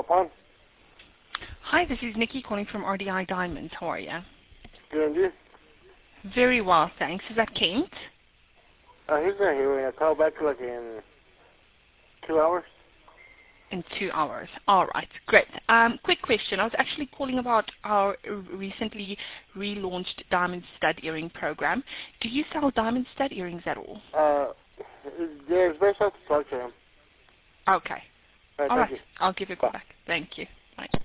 upon. Hi, this is Nikki calling from RDI Diamonds. How are you? Good, and you? Very well, thanks. Is that Kent? He's not here. I'll call back like in 2 hours. In 2 hours. All right, great. Quick question. I was actually calling about our recently relaunched diamond stud earring program. Do you sell diamond stud earrings at all? Yeah, it's best not to talk to him. Okay. All Thank right. you. I'll give you a call Bye. back. Thank you. Bye.